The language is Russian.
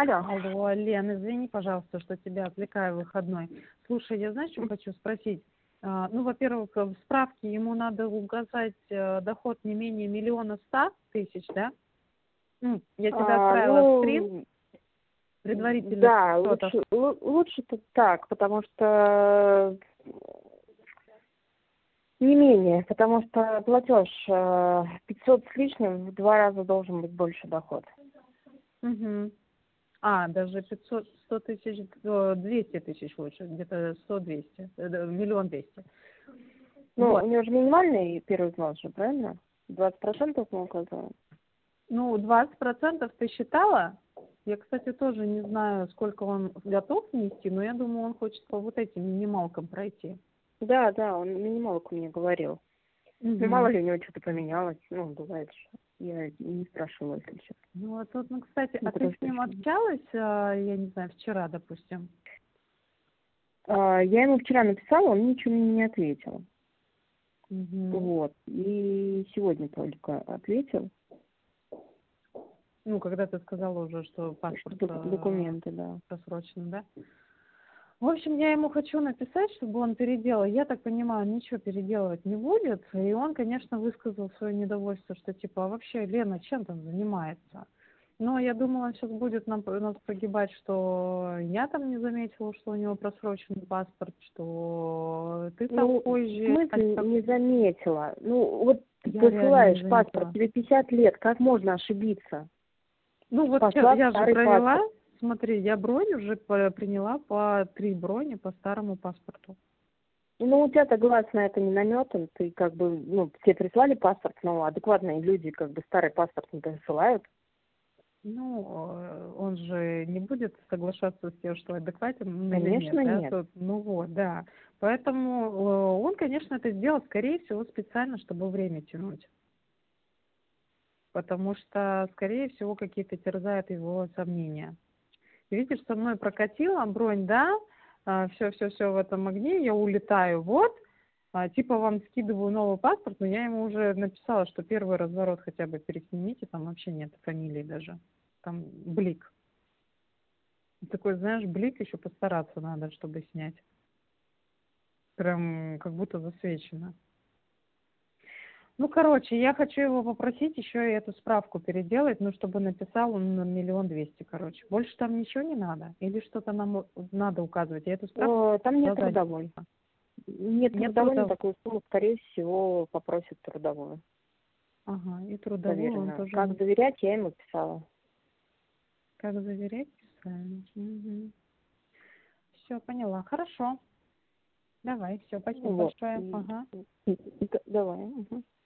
Алло. Алло, Лен, извини, пожалуйста, что тебя отвлекаю в выходной. Слушай, я знаешь, что хочу спросить? Ну, во-первых, в справке ему надо указать доход не менее 1 100 000 да? Я тебе отправила скрин предварительно. Да, лучше так, потому что не менее, потому что платеж 500 с лишним, в 2 раза должен быть больше доход. Угу. Даже 500, 100 тысяч, 200 тысяч лучше, где-то 100-200, 1 200 000. Ну, Вот. у него же минимальный первый взнос же, правильно? 20% мы указываем. Ну, 20% ты считала? Я, кстати, тоже не знаю, сколько он готов внести, но я думаю, он хочет по вот этим минималкам пройти. Да, он минималку мне говорил. Угу. Ну, мало ли у него что-то поменялось. Ну, бывает, что я не спрашивала, если честно. Ну, а тут, кстати, ты с ним общалась, я не знаю, вчера, допустим? Я ему вчера написала, он ничего мне не ответил. Угу. Вот. И сегодня только ответил. Ну, когда ты сказала уже, что паспорт документы, да. просрочен, да? В общем, я ему хочу написать, чтобы он переделал. Я так понимаю, ничего переделывать не будет. И он, конечно, высказал свое недовольство, что типа, а вообще Лена чем там занимается? Но я думала, он сейчас будет нас прогибать, что я там не заметила, что у него просроченный паспорт, что ты там позже. В смысле не заметила? Ну, вот ты Я посылаешь паспорт, тебе 50 лет, как можно ошибиться? Ну, вот я же провела, смотри, я бронь уже приняла по 3 брони по старому паспорту. Ну, у тебя-то глаз на это не наметан, ты как бы, все прислали паспорт, но адекватные люди как бы старый паспорт не присылают. Ну, он же не будет соглашаться с тем, что адекватен, Конечно, или нет. нет. Да? Ну вот, да. Поэтому он, конечно, это сделал, скорее всего, специально, чтобы время тянуть. Потому что, скорее всего, какие-то терзают его сомнения. Видишь, со мной прокатила бронь, да, все в этом огне, я улетаю, вот, типа вам скидываю новый паспорт, но я ему уже написала, что первый разворот хотя бы переснимите, там вообще нет фамилии даже, там блик. Такой, знаешь, блик еще постараться надо, чтобы снять. Прям как будто засвечено. Ну, короче, я хочу его попросить еще и эту справку переделать, чтобы написал он на 1 200 000, короче. Больше там ничего не надо? Или что-то нам надо указывать? Я эту справку... Там нет трудовой. Нет трудовой на такую сумму, скорее всего, попросят трудовую. Ага, и трудовую он тоже... Как заверять, я ему писала. Как заверять, писали. Угу. Все, поняла. Хорошо. Давай, все, спасибо большое. Ага. Давай. Угу.